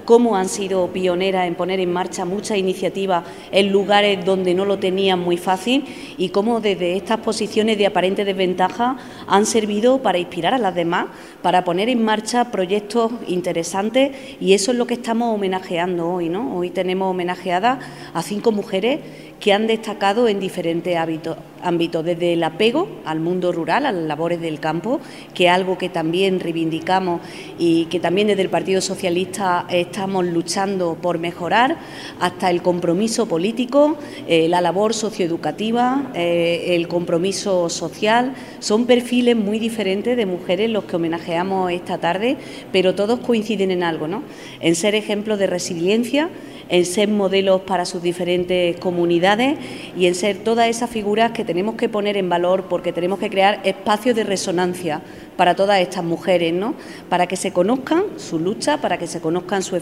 cómo han sido pioneras en poner en marcha muchas iniciativas en lugares donde no lo tenían muy fácil y cómo desde estas posiciones de aparente desventaja han servido para inspirar a las demás, para poner en marcha proyectos interesantes, y eso es lo que estamos homenajeando hoy, ¿no? Hoy tenemos homenajeadas a 5 mujeres que han destacado en diferentes ámbitos, desde el apego al mundo rural, a las labores del campo, que es algo que también reivindicamos y que también desde el Partido Socialista estamos luchando por mejorar, hasta el compromiso político, la labor socioeducativa, el compromiso social. Son perfiles muy diferentes de mujeres los que homenajeamos esta tarde, pero todos coinciden en algo, ¿no? En ser ejemplos de resiliencia, en ser modelos para sus diferentes comunidades y en ser todas esas figuras que tenemos que poner en valor, porque tenemos que crear espacios de resonancia para todas estas mujeres, ¿no? Para que se conozcan su lucha, para que se conozcan su